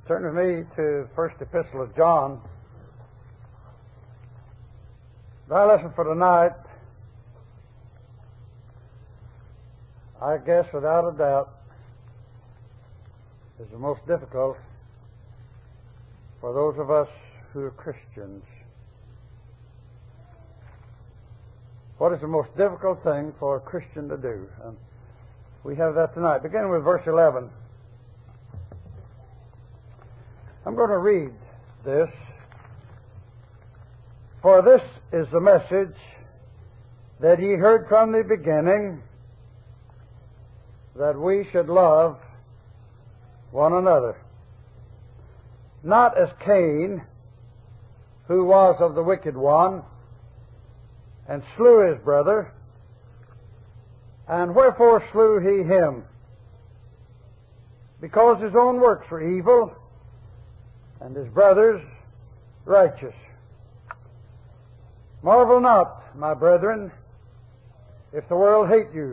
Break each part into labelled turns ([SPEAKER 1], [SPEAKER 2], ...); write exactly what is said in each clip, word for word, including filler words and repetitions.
[SPEAKER 1] Turn with me to the first epistle of John. Our lesson for tonight, I guess without a doubt, is the most difficult for those of us who are Christians. What is the most difficult thing for a Christian to do? And we have that tonight. Beginning with verse eleven. I'm going to read this. For this is the message that ye heard from the beginning, that we should love one another. Not as Cain, who was of the wicked one, and slew his brother. And wherefore slew he him? Because his own works were evil, and his brother's righteous. Marvel not, my brethren, if the world hate you.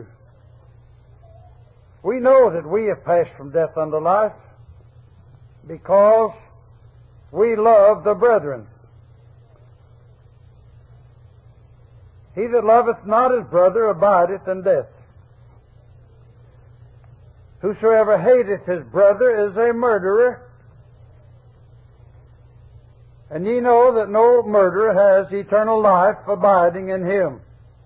[SPEAKER 1] We know that we have passed from death unto life, because we love the brethren. He that loveth not his brother abideth in death. Whosoever hateth his brother is a murderer. And ye know that no murderer has eternal life abiding in him.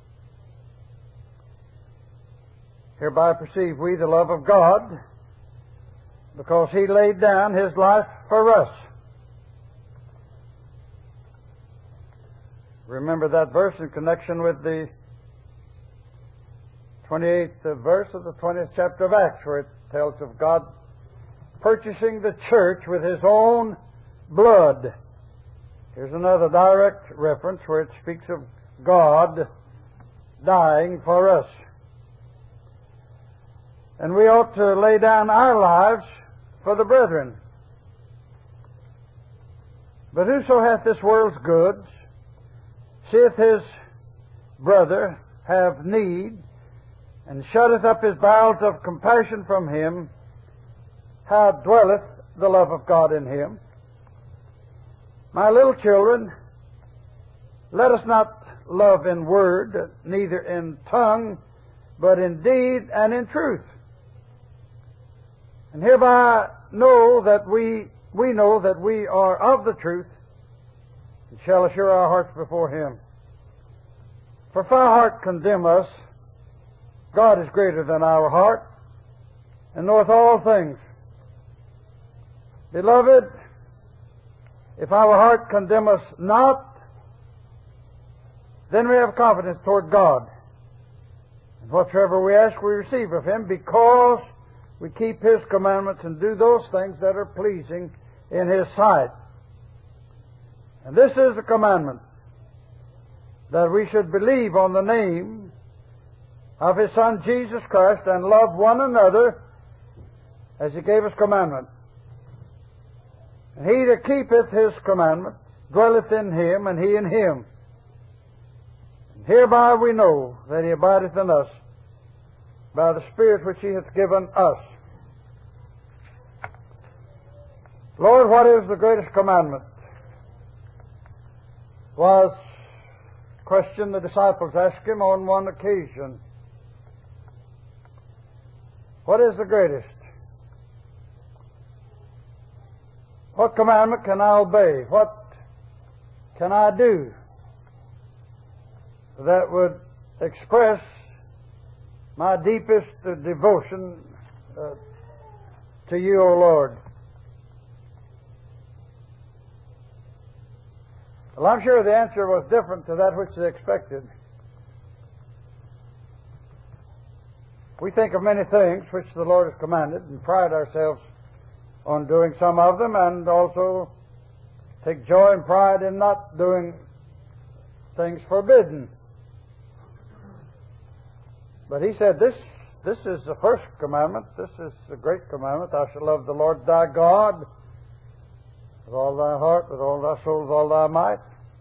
[SPEAKER 1] Hereby perceive we the love of God, because He laid down His life for us. Remember that verse in connection with the twenty-eighth verse of the twentieth chapter of Acts, where it tells of God purchasing the church with His own blood. Here's another direct reference where it speaks of God dying for us. And we ought to lay down our lives for the brethren. But whoso hath this world's goods, seeth his brother have need, and shutteth up his bowels of compassion from him, how dwelleth the love of God in him? My little children, let us not love in word, neither in tongue, but in deed and in truth. And hereby know that we we know that we are of the truth, and shall assure our hearts before Him. For if our heart condemn us, God is greater than our heart, and knoweth all things. Beloved, if our heart condemn us not, then we have confidence toward God. And whatsoever we ask, we receive of Him, because we keep His commandments and do those things that are pleasing in His sight. And this is the commandment, that we should believe on the name of His Son Jesus Christ, and love one another as He gave us commandment. And he that keepeth His commandment dwelleth in Him, and He in him. And hereby we know that He abideth in us, by the Spirit which He hath given us. Lord, what is the greatest commandment? Was a question the disciples asked Him on one occasion. What is the greatest? What commandment can I obey? What can I do that would express my deepest uh, devotion uh, to You, O Lord? Well, I'm sure the answer was different to that which they expected. We think of many things which the Lord has commanded, and pride ourselves on doing some of them, and also take joy and pride in not doing things forbidden. But He said, this this is the first commandment, this is the great commandment: thou shalt love the Lord thy God with all thy heart, with all thy soul, with all thy might.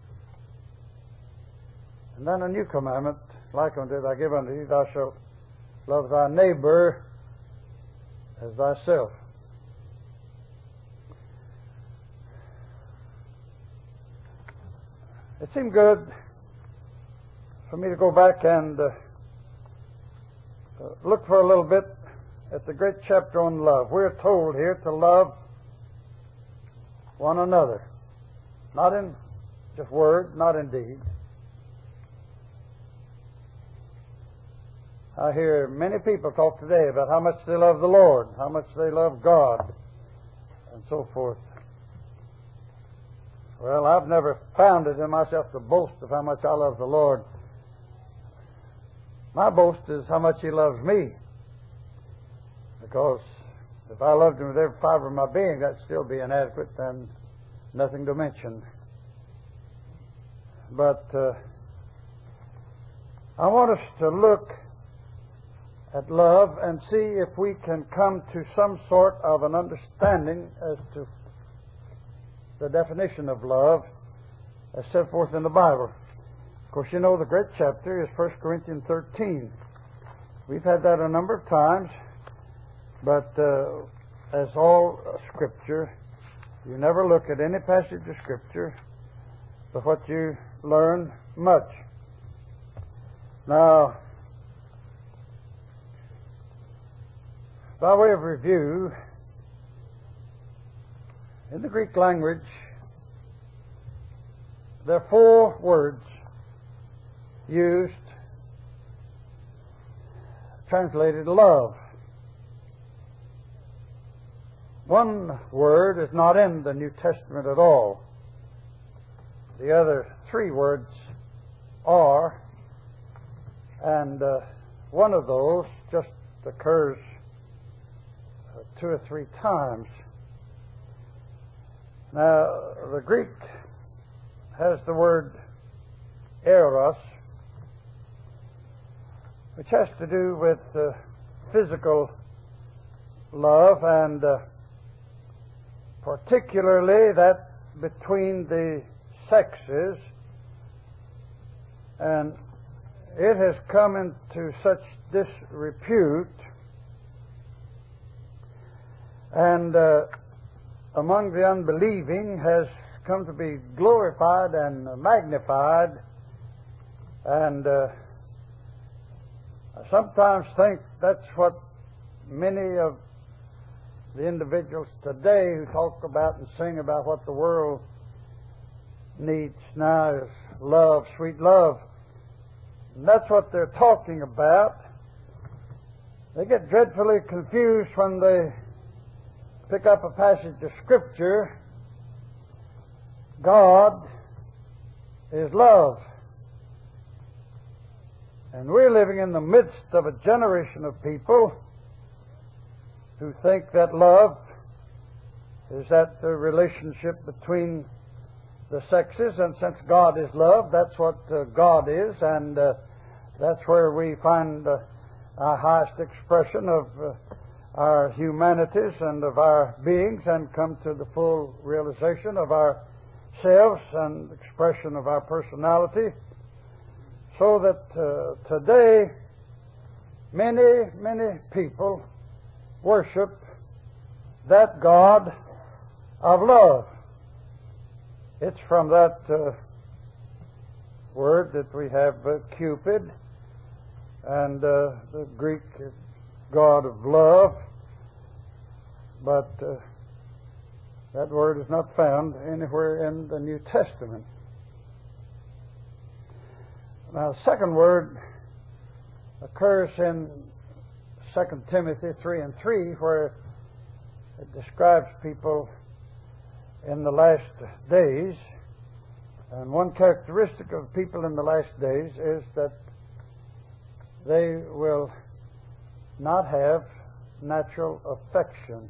[SPEAKER 1] And then a new commandment, like unto it I give unto thee, thou shalt love thy neighbor as thyself. It seemed good for me to go back and uh, uh, look for a little bit at the great chapter on love. We're told here to love one another, not in just word, not in deed. I hear many people talk today about how much they love the Lord, how much they love God, and so forth. Well, I've never found it in myself to boast of how much I love the Lord. My boast is how much He loves me. Because if I loved Him with every fiber of my being, that'd still be inadequate and nothing to mention. But uh, I want us to look at love and see if we can come to some sort of an understanding as to the definition of love as set forth in the Bible. Of course, you know the great chapter is First Corinthians thirteen. We've had that a number of times, but uh, as all Scripture, you never look at any passage of Scripture but what you learn much. Now, by way of review, in the Greek language, there are four words used, translated love. One word is not in the New Testament at all. The other three words are, and uh, one of those just occurs uh, two or three times. Now, the Greek has the word eros, which has to do with uh, physical love, and uh, particularly that between the sexes, and it has come into such disrepute and uh, among the unbelieving has come to be glorified and magnified, and uh, I sometimes think that's what many of the individuals today who talk about and sing about what the world needs now is love, sweet love. And that's what they're talking about. They get dreadfully confused when they pick up a passage of Scripture. God is love. And we're living in the midst of a generation of people who think that love is that the relationship between the sexes, and since God is love, that's what uh, God is, and uh, that's where we find uh, our highest expression of uh, our humanities and of our beings, and come to the full realization of ourselves and expression of our personality. So that uh, today many, many people worship that God of love. It's from that uh, word that we have uh, Cupid, and uh, the Greek God of love, but uh, that word is not found anywhere in the New Testament. Now, the second word occurs in Second Timothy three and three, where it describes people in the last days. And one characteristic of people in the last days is that they will not have natural affection.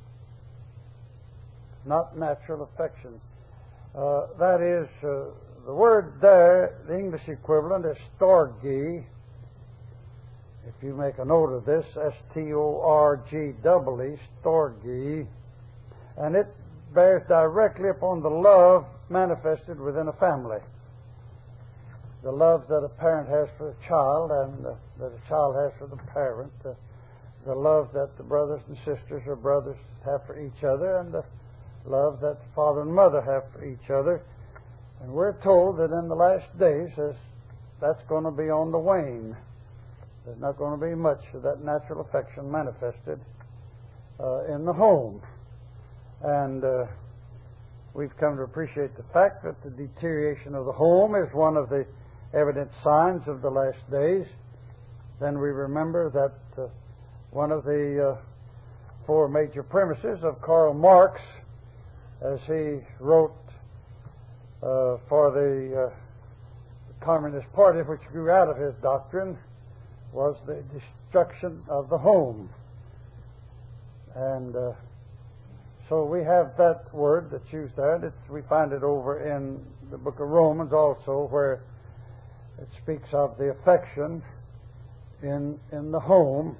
[SPEAKER 1] Not natural affection. Uh, that is, uh, the word there, the English equivalent is storge. If you make a note of this, S T O R G E E, storge, and it bears directly upon the love manifested within a family. The love that a parent has for a child, and uh, that a child has for the parent, uh, the love that the brothers and sisters or brothers have for each other, and the love that the father and mother have for each other. And we're told that in the last days that's going to be on the wane. There's not going to be much of that natural affection manifested uh, in the home. And uh, we've come to appreciate the fact that the deterioration of the home is one of the evident signs of the last days. Then we remember that uh, one of the uh, four major premises of Karl Marx, as he wrote uh, for the uh, Communist Party, which grew out of his doctrine, was the destruction of the home. And uh, so we have that word that's used there. And it's, we find it over in the book of Romans also, where it speaks of the affection in in the home.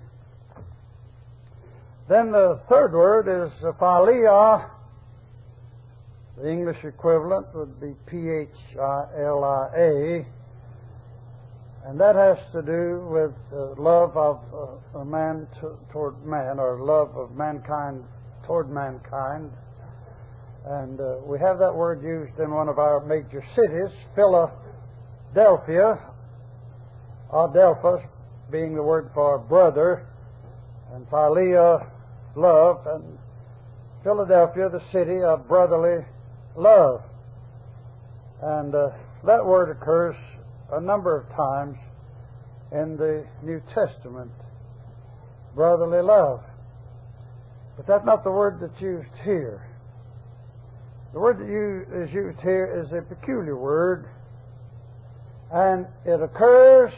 [SPEAKER 1] Then the third word is philia. The English equivalent would be P H I L I A. And that has to do with uh, love of uh, a man t- toward man, or love of mankind toward mankind. And uh, we have that word used in one of our major cities, Philadelphia, Adelphos being the word for brother, and philia, love, and Philadelphia, the city of brotherly love. And uh, that word occurs a number of times in the New Testament, brotherly love. But that's not the word that's used here. The word that you, is used here is a peculiar word, and it occurs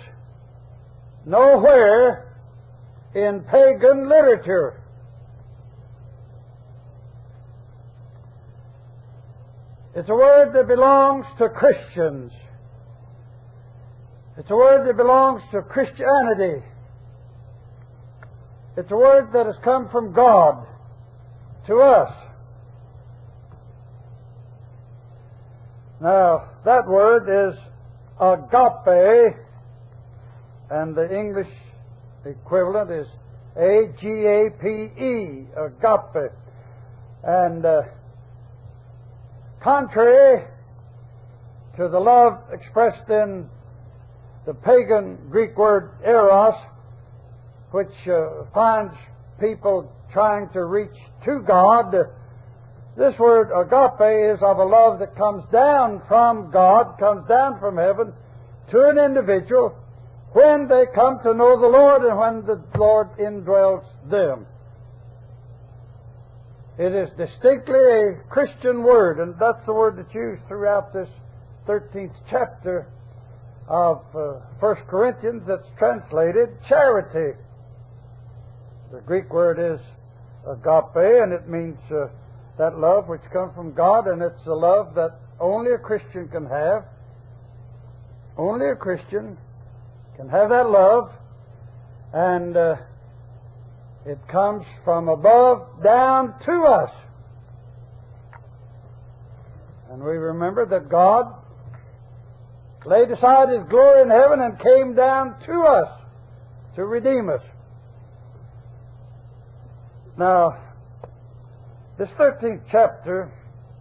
[SPEAKER 1] nowhere in pagan literature. It's a word that belongs to Christians. It's a word that belongs to Christianity. It's a word that has come from God to us. Now, that word is agape, and the English equivalent is A G A P E, agape. And uh, contrary to the love expressed in the pagan Greek word eros, which uh, finds people trying to reach to God, this word agape is of a love that comes down from God, comes down from heaven to an individual when they come to know the Lord and when the Lord indwells them. It is distinctly a Christian word, and that's the word that's used throughout this thirteenth chapter of uh, First Corinthians that's translated charity. The Greek word is agape, and it means uh, that love which comes from God, and it's a love that only a Christian can have. Only a Christian can have that love, and uh, it comes from above down to us. And we remember that God laid aside His glory in heaven and came down to us to redeem us. Now, this thirteenth chapter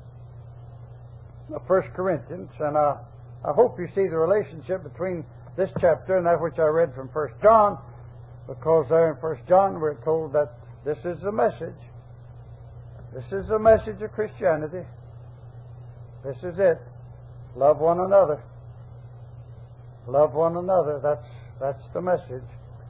[SPEAKER 1] of First Corinthians, and I, I hope you see the relationship between this chapter and that which I read from First John, because there in First John we're told that this is the message. This is the message of Christianity. This is it. Love one another. Love one another. That's that's the message.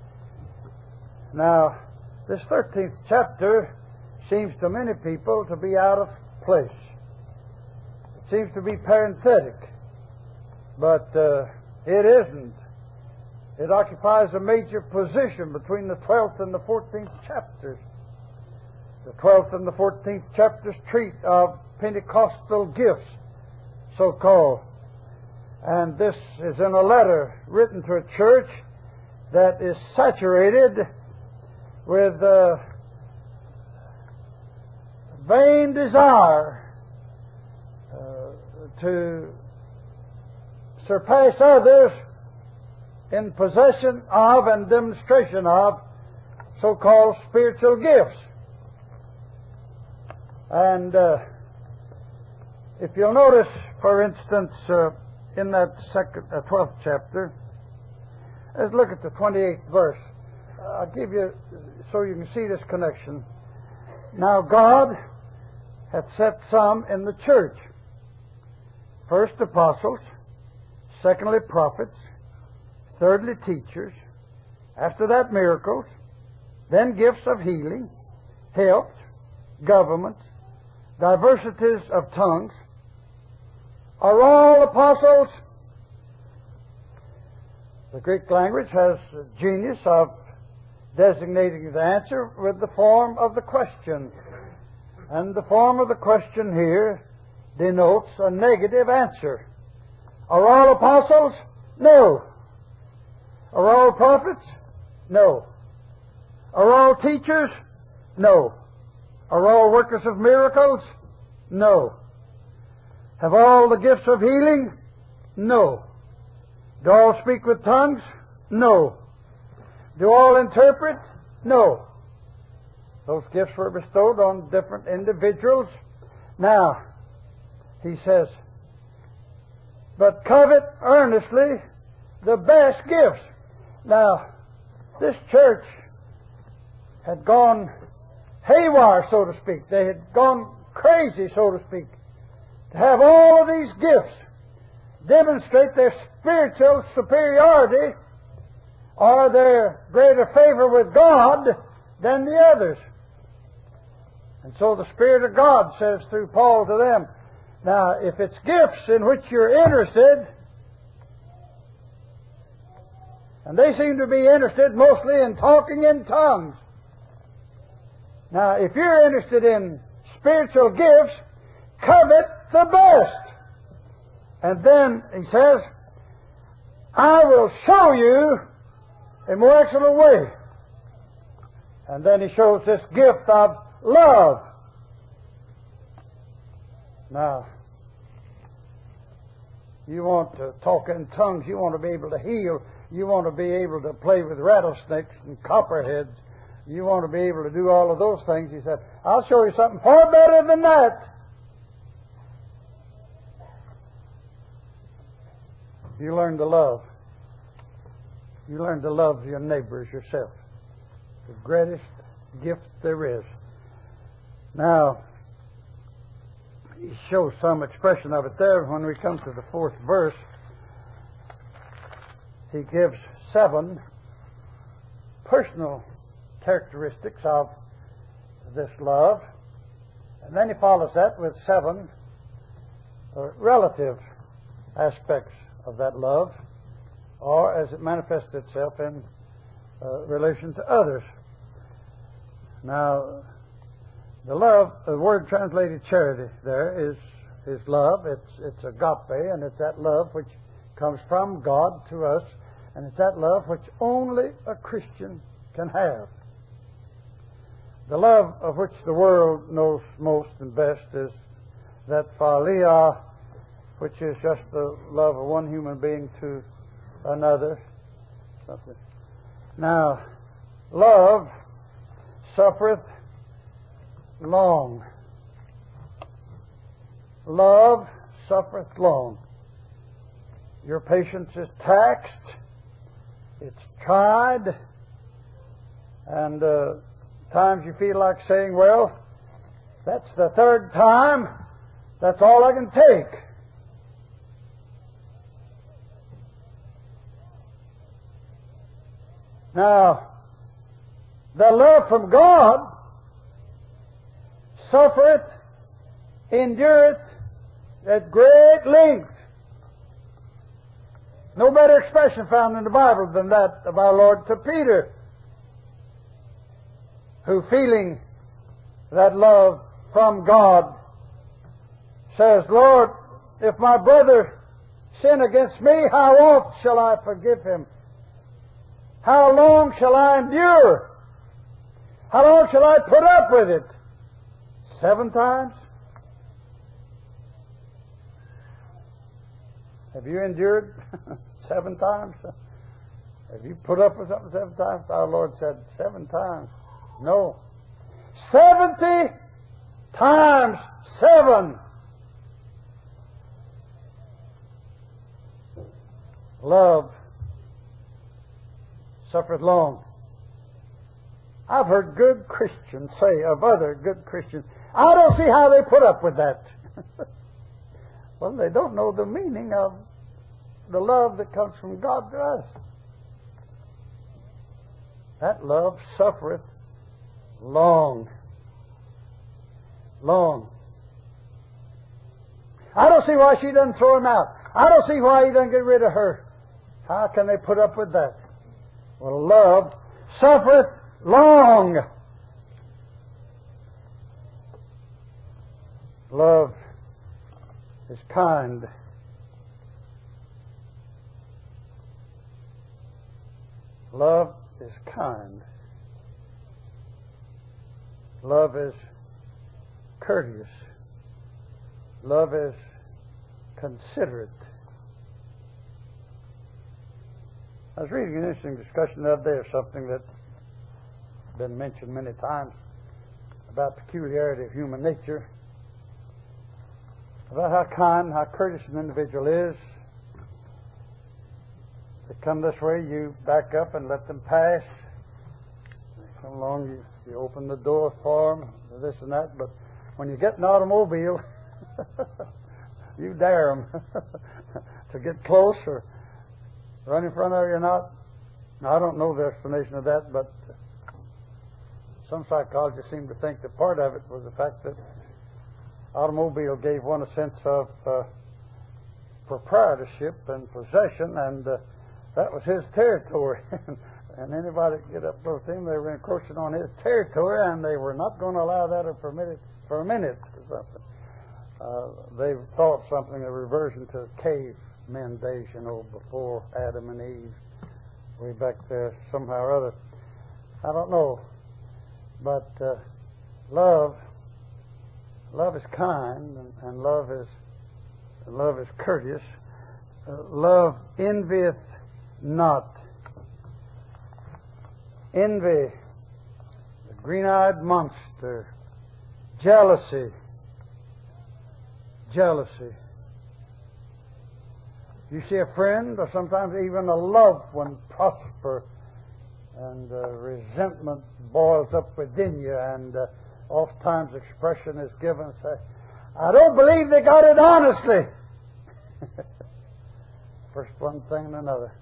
[SPEAKER 1] Now, this thirteenth chapter seems to many people to be out of place. It seems to be parenthetic, but uh, it isn't. It occupies a major position between the twelfth and the fourteenth chapters. The twelfth and the fourteenth chapters treat of Pentecostal gifts, so-called. And this is in a letter written to a church that is saturated with uh, vain desire uh, to surpass others in possession of and demonstration of so-called spiritual gifts. And uh, If you'll notice, for instance, uh, in that second, uh, twelfth chapter, let's look at the twenty-eighth verse. Uh, I'll give you, so you can see this connection. Now God hath set some in the church. First apostles, secondly prophets, thirdly teachers, after that miracles, then gifts of healing, helps, governments, diversities of tongues. Are all apostles? The Greek language has a genius of designating the answer with the form of the question. And the form of the question here denotes a negative answer. Are all apostles? No. Are all prophets? No. Are all teachers? No. Are all workers of miracles? No. Have all the gifts of healing? No. Do all speak with tongues? No. Do all interpret? No. Those gifts were bestowed on different individuals. Now, he says, but covet earnestly the best gifts. Now, this church had gone haywire, so to speak. They had gone crazy, so to speak, to have all of these gifts demonstrate their spiritual superiority or their greater favor with God than the others. And so the Spirit of God says through Paul to them, now, if it's gifts in which you're interested, and they seem to be interested mostly in talking in tongues. Now, if you're interested in spiritual gifts, covet the best. And then he says, I will show you a more excellent way. And then he shows this gift of love. Now, you want to talk in tongues, you want to be able to heal, you want to be able to play with rattlesnakes and copperheads, you want to be able to do all of those things. He said, I'll show you something far better than that. You learn to love. You learn to love your neighbor as yourself. The greatest gift there is. Now, he shows some expression of it there. When we come to the fourth verse, he gives seven personal characteristics of this love. And then he follows that with seven uh, relative aspects of that love, or as it manifests itself in uh, relation to others. Now, the love, the word translated charity there is is love. It's it's agape, and it's that love which comes from God to us, and it's that love which only a Christian can have. The love of which the world knows most and best is that philia, which is just the love of one human being to another. Now, love suffereth long. Love suffereth long. Your patience is taxed, it's tried, and uh, times you feel like saying, well, that's the third time, that's all I can take. Now, the love from God suffereth, endureth at great length. No better expression found in the Bible than that of our Lord to Peter, who, feeling that love from God, says, Lord, if my brother sin against me, how oft shall I forgive him? How long shall I endure? How long shall I put up with it? Seven times? Have you endured seven times? Have you put up with something seven times? Our Lord said seven times. No. Seventy times seven. Love suffereth long. I've heard good Christians say of other good Christians, I don't see how they put up with that. Well, they don't know the meaning of the love that comes from God to us. That love suffereth long. Long. I don't see why she doesn't throw him out. I don't see why he doesn't get rid of her. How can they put up with that? Well, love suffereth long. Love is kind. Love is kind. Love is courteous. Love is considerate. I was reading an interesting discussion the other day of something that's been mentioned many times about peculiarity of human nature, about how kind, how courteous an individual is. They come this way, you back up and let them pass. They come along, you, you open the door for them, this and that, but when you get an automobile, you dare them to get close or run in front of you or not. Now, I don't know the explanation of that, but some psychologists seem to think that part of it was the fact that automobile gave one a sense of uh, proprietorship and possession, and uh, that was his territory. And anybody that get up close to him, they were encroaching on his territory, and they were not going to allow that or permit it for a minute or something. Uh, they thought something, a reversion to cavemen days, you know, before Adam and Eve, way back there, somehow or other. I don't know. But uh, love, love is kind, and, and love is love is courteous. Uh, love envieth not. Envy, the green-eyed monster. Jealousy, jealousy. You see a friend or sometimes even a loved one prosper, and uh, resentment boils up within you, and uh, oftentimes expression is given, say, I don't believe they got it honestly. First one thing and another.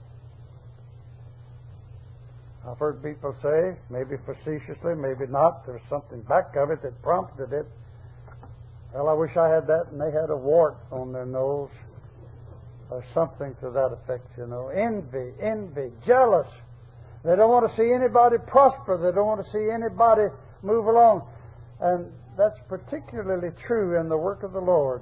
[SPEAKER 1] I've heard people say, maybe facetiously, maybe not, there's something back of it that prompted it. Well, I wish I had that and they had a wart on their nose, or something to that effect, you know. Envy, envy, jealous. They don't want to see anybody prosper. They don't want to see anybody move along. And that's particularly true in the work of the Lord.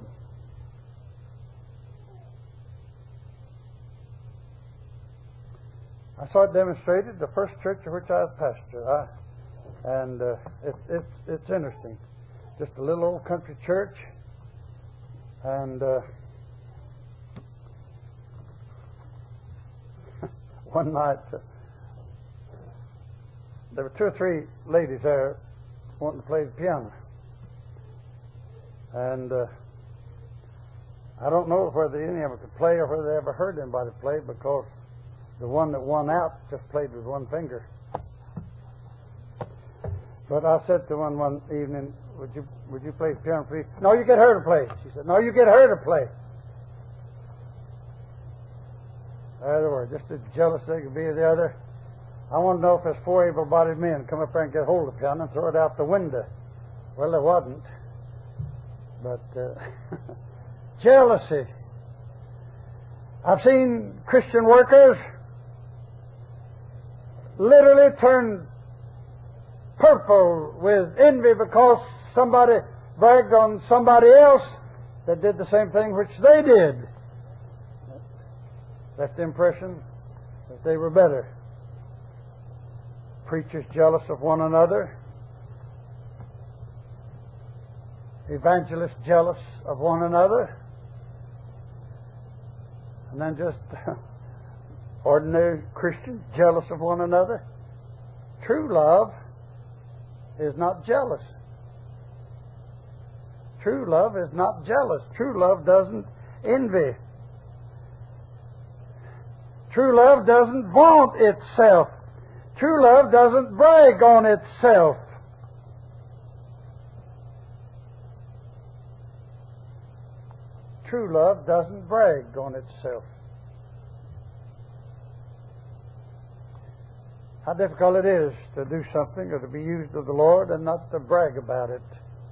[SPEAKER 1] I saw it demonstrated the first church of which I was pastor. I, and uh, it, it's it's interesting. Just a little old country church. And uh, one night, uh, there were two or three ladies there wanting to play the piano. And uh, I don't know whether any of them could play or whether they ever heard anybody play, because the one that won out just played with one finger. But I said to one one evening, would you would you play the piano, please? No, you get her to play. She said, no, you get her to play. There they were, just as jealous they could be of the other. I want to know if there's four able-bodied men come up there and get hold of the piano and throw it out the window. Well, there wasn't. But uh, jealousy. I've seen Christian workers literally turn purple with envy because somebody bragged on somebody else that did the same thing which they did. Left the impression that they were better. Preachers jealous of one another. Evangelists jealous of one another. And then just ordinary Christians jealous of one another. True love is not jealous. True love is not jealous. True love doesn't envy. True love doesn't vaunt itself. True love doesn't brag on itself. True love doesn't brag on itself. How difficult it is to do something or to be used of the Lord and not to brag about it.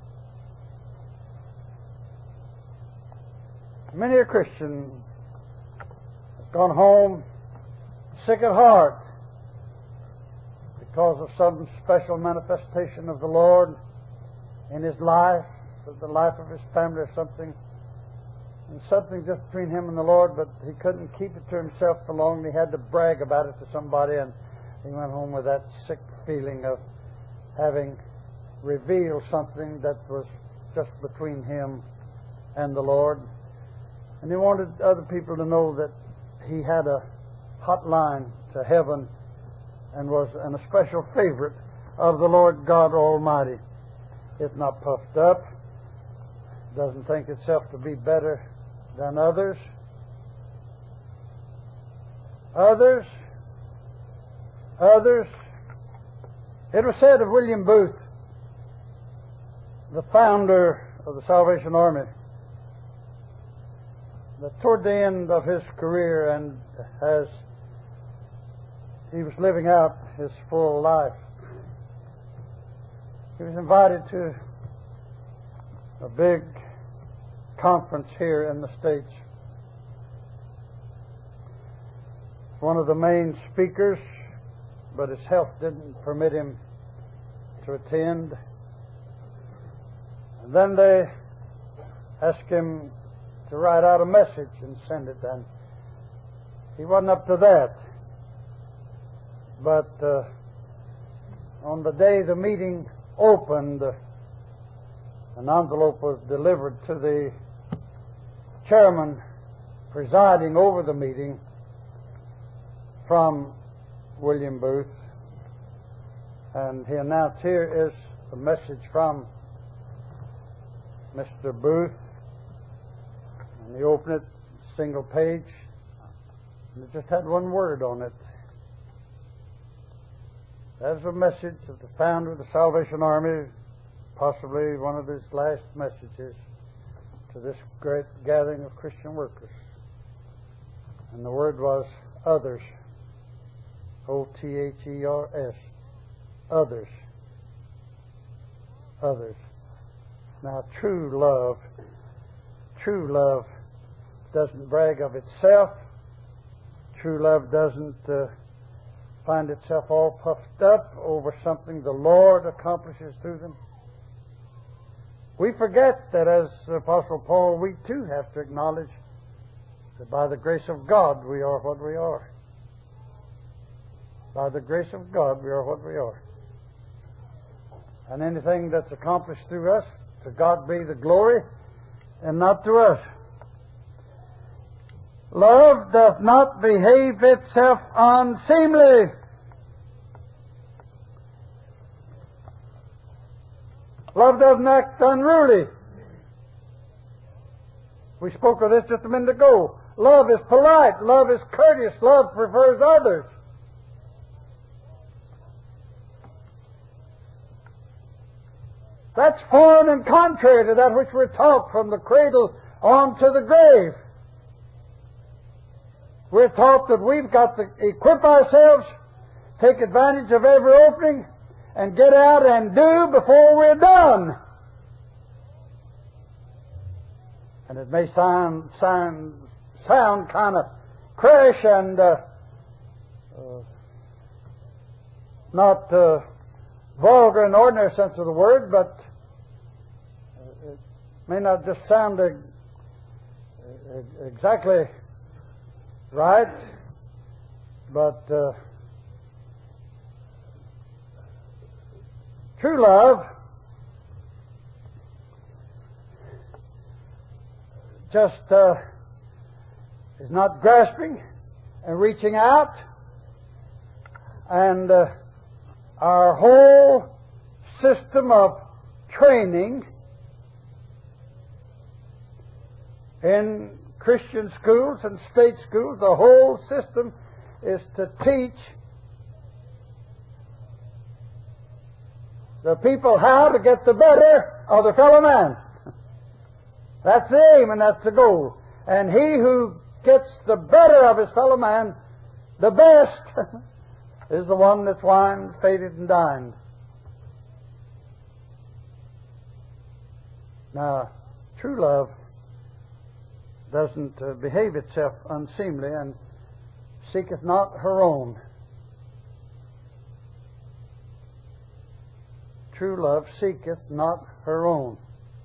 [SPEAKER 1] Many a Christian has gone home sick at heart because of some special manifestation of the Lord in his life, or the life of his family or something, and something just between him and the Lord, but he couldn't keep it to himself for long, and he had to brag about it to somebody, and he went home with that sick feeling of having revealed something that was just between him and the Lord. And he wanted other people to know that he had a hotline to heaven and was an especial favorite of the Lord God Almighty. It's not puffed up, doesn't think itself to be better than others. Others, others. It was said of William Booth, the founder of the Salvation Army, that toward the end of his career and as he was living out his full life, he was invited to a big conference here in the States. One of the main speakers, but his health didn't permit him to attend. And then they asked him to write out a message and send it, and he wasn't up to that. But uh, on the day the meeting opened, uh, an envelope was delivered to the chairman presiding over the meeting from William Booth, and he announced, "Here is a message from Mister Booth." And he opened it, single page, and it just had one word on it. That was a message of the founder of the Salvation Army, possibly one of his last messages to this great gathering of Christian workers. And the word was others. O T H E R S. Others. Others. Now, true love, true love doesn't brag of itself. True love doesn't uh, find itself all puffed up over something the Lord accomplishes through them. We forget that as Apostle Paul, we too have to acknowledge that by the grace of God we are what we are. By the grace of God we are what we are. And anything that's accomplished through us, to God be the glory, and not to us. Love doth not behave itself unseemly. Love doesn't act unruly. We spoke of this just a minute ago. Love is polite. Love is courteous. Love prefers others. That's foreign and contrary to that which we're taught from the cradle on to the grave. We're taught that we've got to equip ourselves, take advantage of every opening, and get out and do before we're done. And it may sound sound sound kind of crash and uh, uh, not uh, vulgar in the ordinary sense of the word, but it may not just sound uh, exactly right, but uh, true love just uh, is not grasping and reaching out, and uh, our whole system of training in Christian schools and state schools, the whole system is to teach the people how to get the better of their fellow man. That's the aim and that's the goal. And he who gets the better of his fellow man, the best, is the one that's wined, faded, and dined. Now, true love doesn't uh, behave itself unseemly and seeketh not her own. True love seeketh not her own.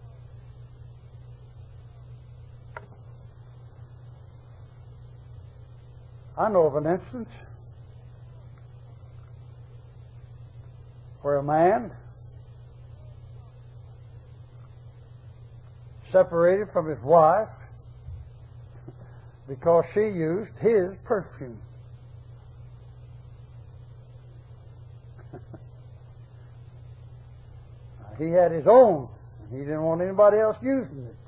[SPEAKER 1] I know of an instance where a man separated from his wife because she used his perfume. He had his own. He didn't want anybody else using it.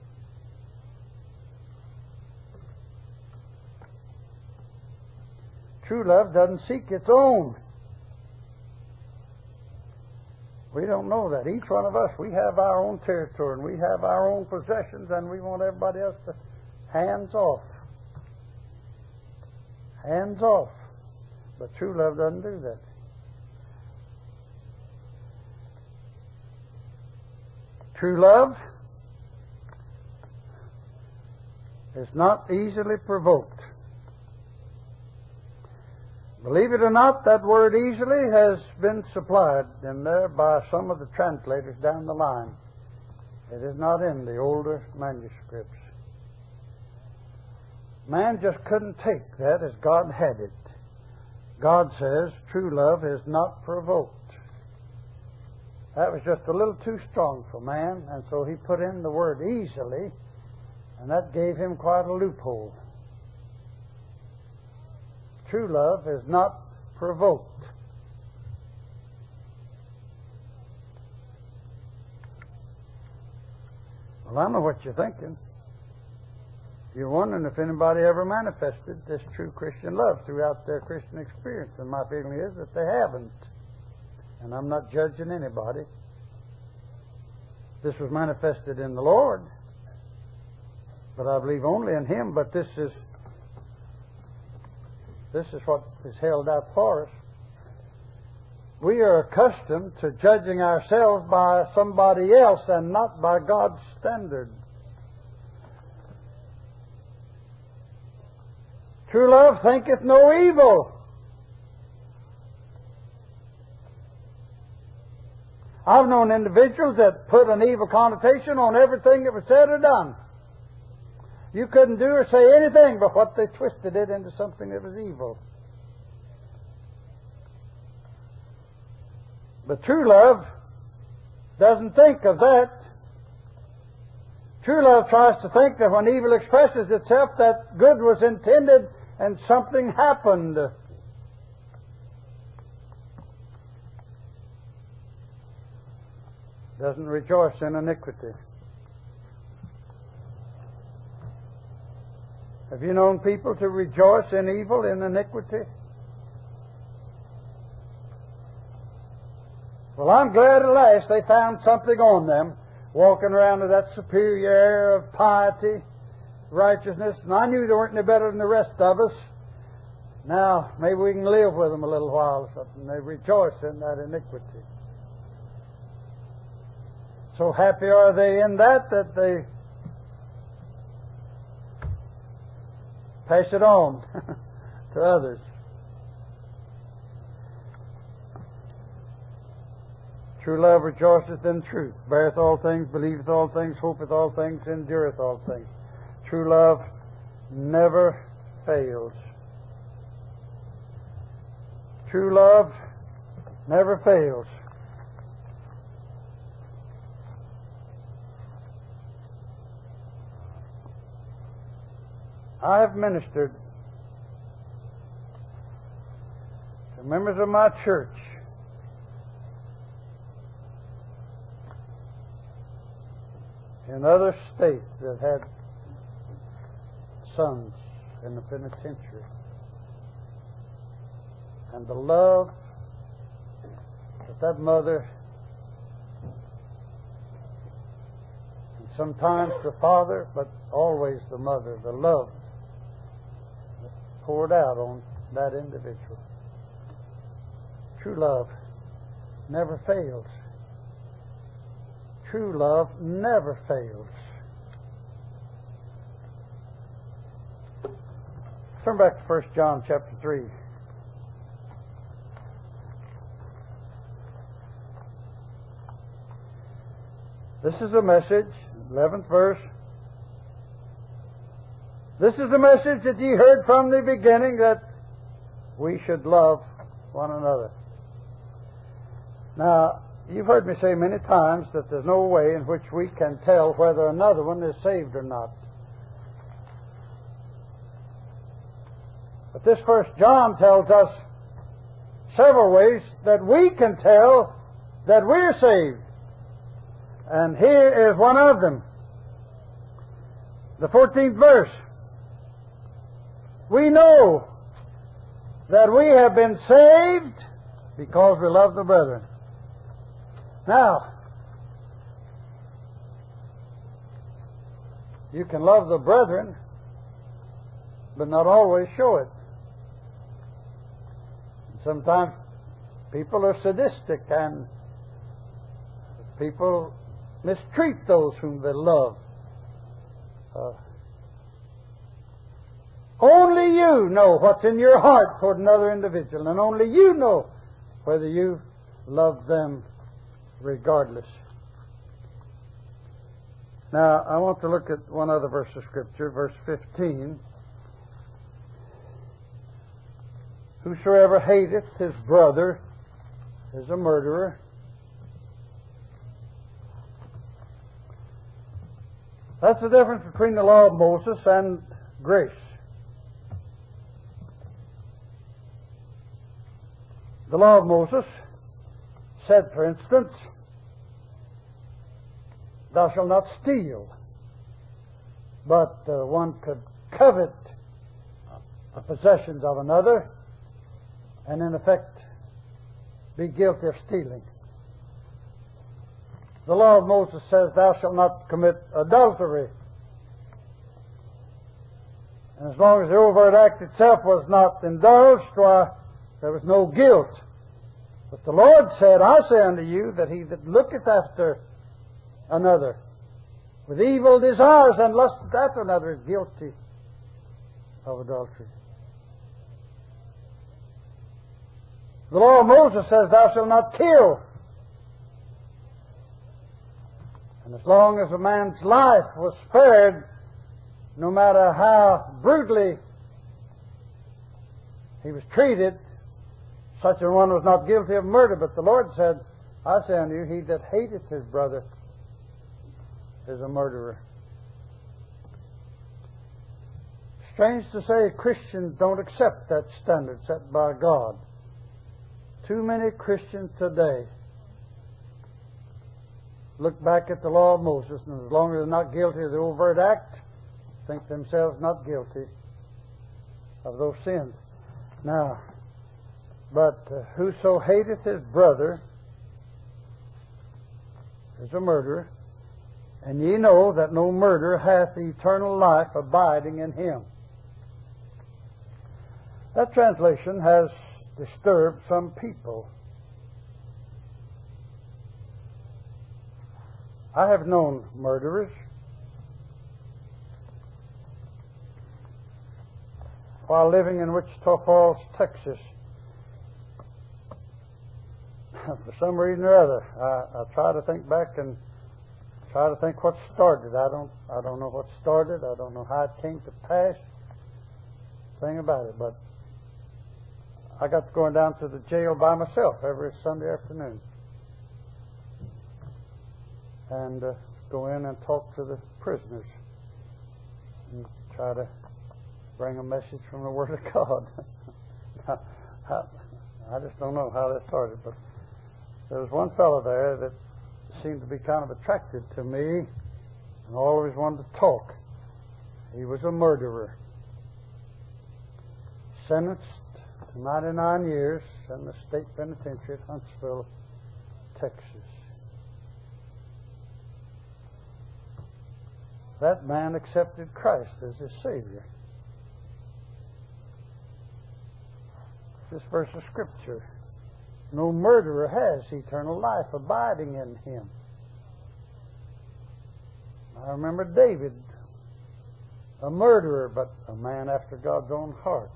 [SPEAKER 1] True love doesn't seek its own. We don't know that. Each one of us, we have our own territory and we have our own possessions, and we want everybody else to hands off. Hands off. But true love doesn't do that. True love is not easily provoked. Believe it or not, that word easily has been supplied in there by some of the translators down the line. It is not in the older manuscripts. Man just couldn't take that as God had it. God says true love is not provoked. That was just a little too strong for man, and so he put in the word easily, and that gave him quite a loophole. True love is not provoked. Well, I know what you're thinking. You're wondering if anybody ever manifested this true Christian love throughout their Christian experience, and my feeling is that they haven't. And I'm not judging anybody. This was manifested in the Lord, but I believe only in Him. But this is this is what is held out for us. We are accustomed to judging ourselves by somebody else and not by God's standard. True love thinketh no evil. I've known individuals that put an evil connotation on everything that was said or done. You couldn't do or say anything but what they twisted it into something that was evil. But true love doesn't think of that. True love tries to think that when evil expresses itself, that good was intended and something happened. Doesn't rejoice in iniquity. Have you known people to rejoice in evil, in iniquity? Well, I'm glad at last they found something on them, walking around with that superior air of piety, righteousness, and I knew they weren't any better than the rest of us. Now, maybe we can live with them a little while or something. They rejoice in that iniquity. So happy are they in that that they pass it on to others. True love rejoiceth in truth, beareth all things, believeth all things, hopeth all things, endureth all things. True love never fails. True love never fails. I have ministered to members of my church in other states that had sons in the penitentiary. and the love that that mother, and sometimes the father, but always the mother, the love that poured out on that individual. True love never fails. True love never fails. Turn back to First John chapter three. This is a message, eleventh verse. This is the message that ye heard from the beginning, that we should love one another. Now, you've heard me say many times that there's no way in which we can tell whether another one is saved or not. But this First John tells us several ways that we can tell that we're saved. And here is one of them. The fourteenth verse. We know that we have been saved because we love the brethren. Now, you can love the brethren, but not always show it. Sometimes people are sadistic and people mistreat those whom they love. Uh, only you know what's in your heart toward another individual, and only you know whether you love them regardless. Now, I want to look at one other verse of Scripture, verse fifteen. Whosoever hateth his brother is a murderer. That's the difference between the law of Moses and grace. The law of Moses said, for instance, thou shalt not steal. But uh, one could covet the possessions of another and in effect be guilty of stealing. The law of Moses says, thou shalt not commit adultery. And as long as the overt act itself was not indulged, why, there was no guilt. But the Lord said, I say unto you, that he that looketh after another with evil desires and lusteth after another is guilty of adultery. The law of Moses says, thou shalt not kill. And as long as a man's life was spared, no matter how brutally he was treated, such a one was not guilty of murder. But the Lord said, I say unto you, he that hateth his brother is a murderer. Strange to say, Christians don't accept that standard set by God. Too many Christians today look back at the law of Moses, and as long as they're not guilty of the overt act, think themselves not guilty of those sins. Now, but uh, whoso hateth his brother is a murderer, and ye know that no murderer hath eternal life abiding in him. That translation has disturbed some people. I have known murderers. While living in Wichita Falls, Texas, for some reason or other, I, I try to think back and try to think what started. I don't, I don't know what started. I don't know how it came to pass. Thing about it, but I got going down to the jail by myself every Sunday afternoon, and uh, go in and talk to the prisoners and try to bring a message from the Word of God. I just don't know how that started, but there was one fellow there that seemed to be kind of attracted to me and always wanted to talk. He was a murderer, sentenced to ninety-nine years in the state penitentiary at Huntsville, Texas. That man accepted Christ as his Savior. This verse of Scripture. No murderer has eternal life abiding in him. I remember David, a murderer, but a man after God's own heart.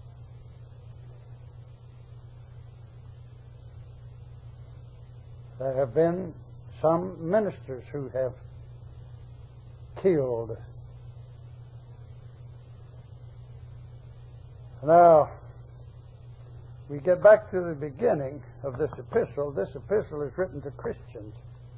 [SPEAKER 1] There have been some ministers who have killed. Now, we get back to the beginning of this epistle. This epistle is written to Christians.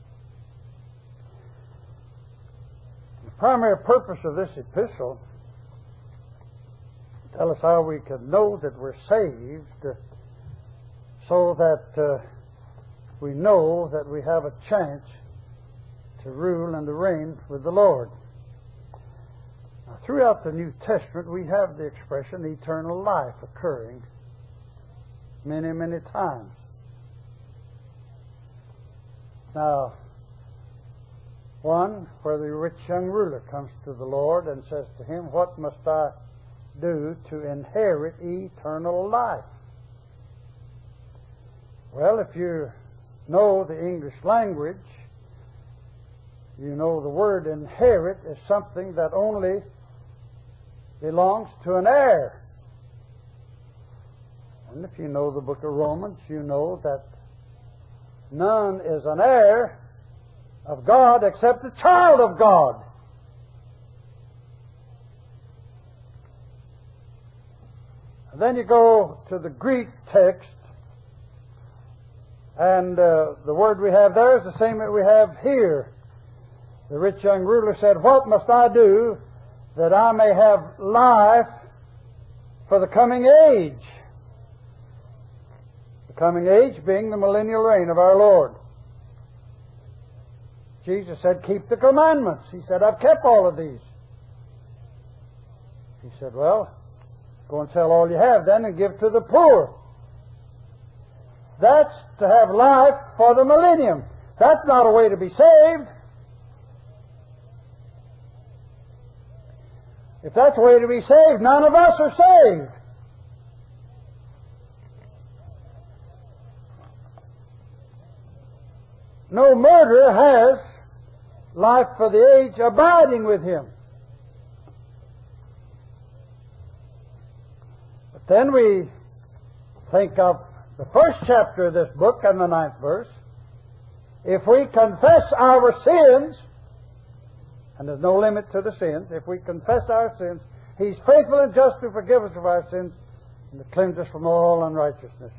[SPEAKER 1] The primary purpose of this epistle is to tell us how we can know that we're saved, so that uh, we know that we have a chance to rule and to reign with the Lord. Now, throughout the New Testament, we have the expression eternal life occurring many, many times. Now, one where the rich young ruler comes to the Lord and says to him, "What must I do to inherit eternal life?" Well, if you know the English language, you know the word inherit is something that only belongs to an heir. And if you know the book of Romans, you know that none is an heir of God except a child of God. And then you go to the Greek text, and uh, the word we have there is the same that we have here. The rich young ruler said, "What must I do that I may have life for the coming age?" The coming age being the millennial reign of our Lord. Jesus said, "Keep the commandments." He said, "I've kept all of these." He said, "Well, go and sell all you have then and give to the poor." That's to have life for the millennium. That's not a way to be saved. If that's a way to be saved, none of us are saved. No murderer has life for the age abiding with him. But then we think of the first chapter of this book and the ninth verse. If we confess our sins, and there's no limit to the sins, if we confess our sins, He's faithful and just to forgive us of our sins and to cleanse us from all unrighteousness.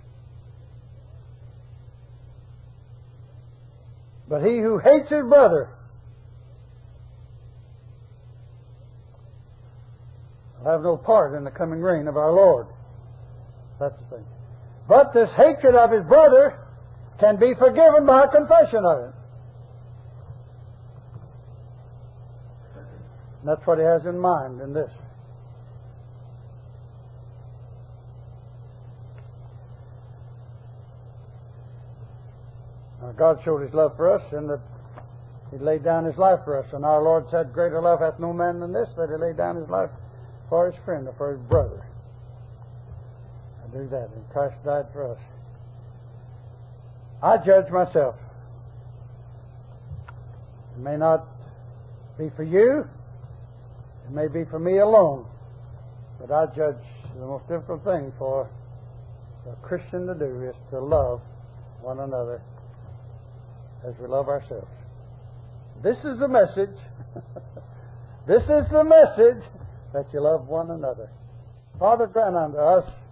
[SPEAKER 1] But he who hates his brother will have no part in the coming reign of our Lord. That's the thing. But this hatred of his brother can be forgiven by a confession of it. And that's what he has in mind in this. Now, God showed His love for us in that He laid down His life for us. And our Lord said, "Greater love hath no man than this, that He laid down His life for His friend or for His brother." I do that, and Christ died for us. I judge myself. It may not be for you. It may be for me alone. But I judge the most difficult thing for a Christian to do is to love one another as we love ourselves. This is the message. This is the message, that you love one another. Father, grant unto us